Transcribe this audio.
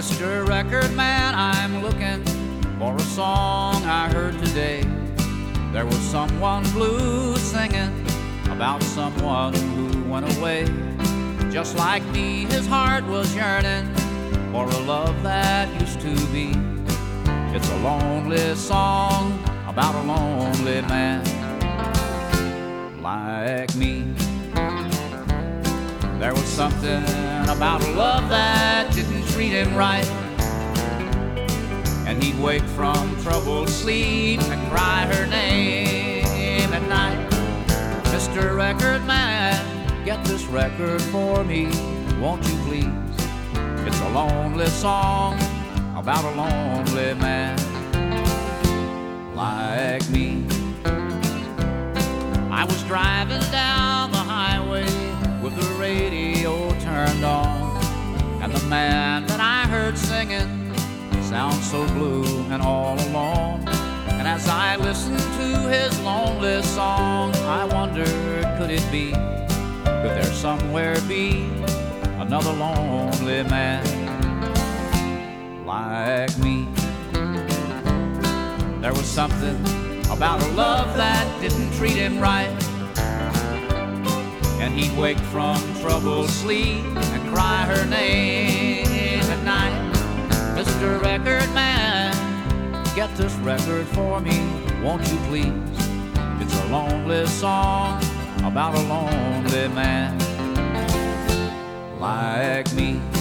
Mr. Record Man, I'm looking for a song I heard today. There was someone blue singing about someone who went away. Just like me, his heart was yearning for a love that used to be. It's a lonely song about a lonely man like me. There was something about a love that didn't treat him right, and he'd wake from troubled sleep and cry her name at night. Mr. Record Man, get this record for me, won't you please? It's a lonely song about a lonely man like me. I was driving down the highway with the radio turned on, and the man that I heard singing sounds so blue and all alone. And as I listened to his lonely song, I wondered, could it be, could there somewhere be another lonely man like me? There was something about a love that didn't treat him right, and he'd wake from troubled sleep and cry her name at night. Mr. Record Man, get this record for me, won't you please? It's a lonely song about a lonely man like me.